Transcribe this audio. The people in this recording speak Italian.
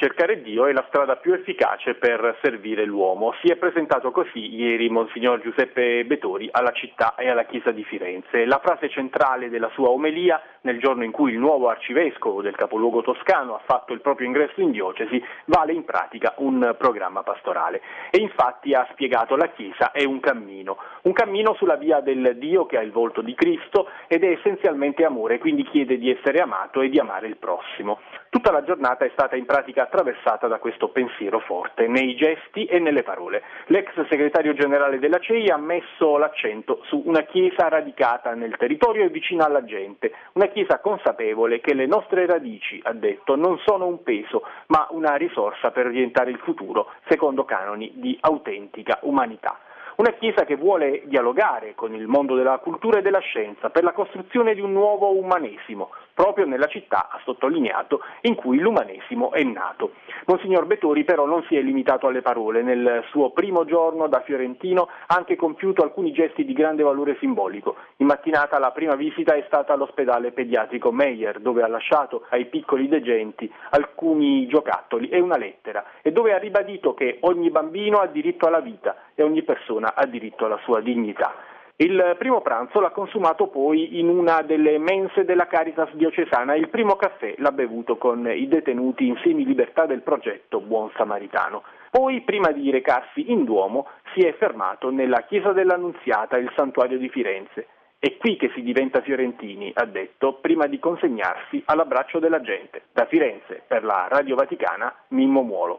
Cercare Dio è la strada più efficace per servire l'uomo. Si è presentato così ieri Monsignor Giuseppe Betori alla città e alla Chiesa di Firenze. La frase centrale della sua omelia, nel giorno in cui il nuovo arcivescovo del capoluogo toscano ha fatto il proprio ingresso in diocesi, vale in pratica un programma pastorale. E infatti ha spiegato la Chiesa è un cammino sulla via del Dio che ha il volto di Cristo ed è essenzialmente amore, quindi chiede di essere amato e di amare il prossimo. Tutta la giornata è stata in pratica attraversata da questo pensiero forte, nei gesti e nelle parole. L'ex segretario generale della CEI ha messo l'accento su una Chiesa radicata nel territorio e vicina alla gente, una Chiesa consapevole che le nostre radici, ha detto, non sono un peso, ma una risorsa per orientare il futuro secondo canoni di autentica umanità. Una Chiesa che vuole dialogare con il mondo della cultura e della scienza per la costruzione di un nuovo umanesimo, proprio nella città, ha sottolineato, in cui l'umanesimo è nato. Monsignor Betori però non si è limitato alle parole. Nel suo primo giorno da fiorentino ha anche compiuto alcuni gesti di grande valore simbolico. In mattinata la prima visita è stata all'ospedale pediatrico Meyer, dove ha lasciato ai piccoli degenti alcuni giocattoli e una lettera, e dove ha ribadito che ogni bambino ha diritto alla vita e ogni persona ha diritto alla sua dignità. Il primo pranzo l'ha consumato poi in una delle mense della Caritas diocesana e il primo caffè l'ha bevuto con i detenuti in semilibertà del progetto Buon Samaritano. Poi, prima di recarsi in Duomo, si è fermato nella chiesa dell'Annunziata, il santuario di Firenze. È qui che si diventa fiorentini, ha detto, prima di consegnarsi all'abbraccio della gente. Da Firenze, per la Radio Vaticana, Mimmo Muolo.